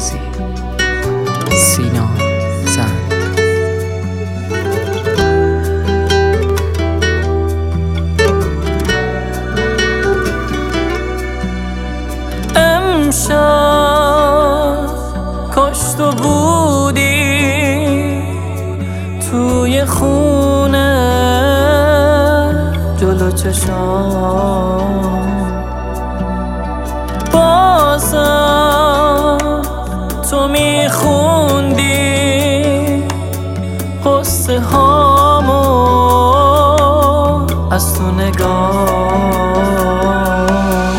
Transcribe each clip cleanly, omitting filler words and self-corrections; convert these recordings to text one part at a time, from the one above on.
بازی سینا زند. امشب کاش تو بودی توی خونه جلو چشام، بازم تو میخوندی قصه هامو از تو نگاه.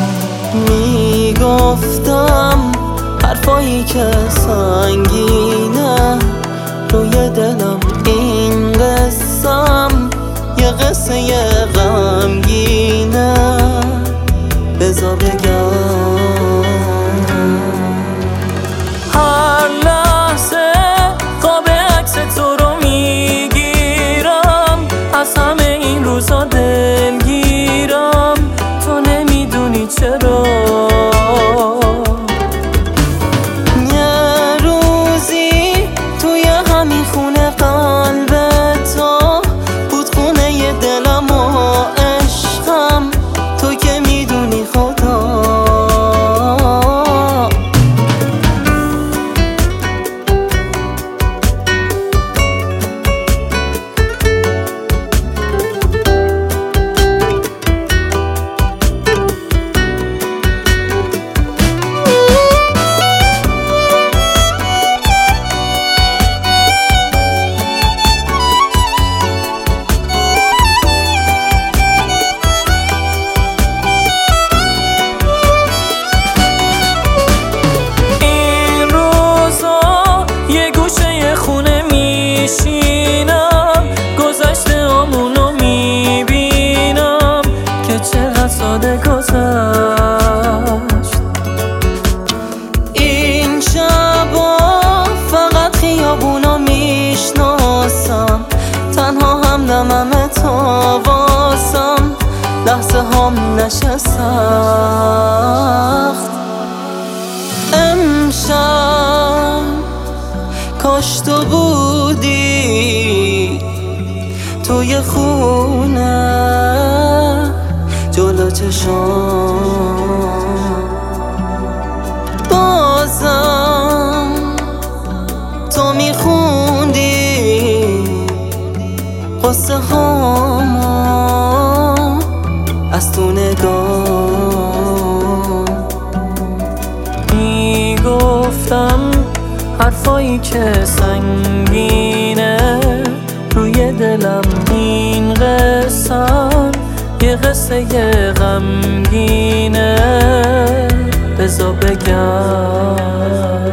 میگفتم حرفایی که سنگینه روی دلم، این قصم یه قصه غمگینه، بذار بگم. هر لحظه خواب عکس تو رو میگیرم، از همه این روزا دلگیرم، تو نمیدونی چرا. یه روزی توی همین خونه قلب تو بود، خونه دلم و عشقم، تو که میدونی خدا. گذشته آمونو میبینم که چقدر ساده گذشت. این شبا فقط خیابونا میشناسم، تنها همدمم تا واسم، لحظه هام نشه سخت. امشب کاش تو بودی توی خونه جلو چشام، بازم تو میخوندی قصه هامو از تو نگاه. میگفتم حرفایی که سنگینه روی دلم، این قصم یه قصه غمگینه، بذار بگم.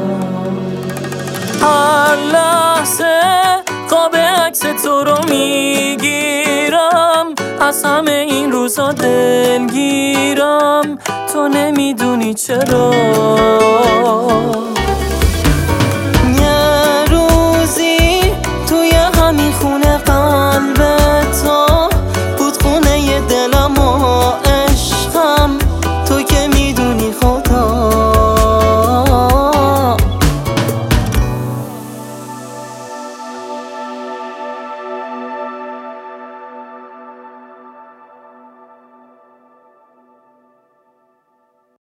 هر لحظه خواب عکس تو رو میگیرم، از همه این روزا دلگیرم، تو نمیدونی چرا.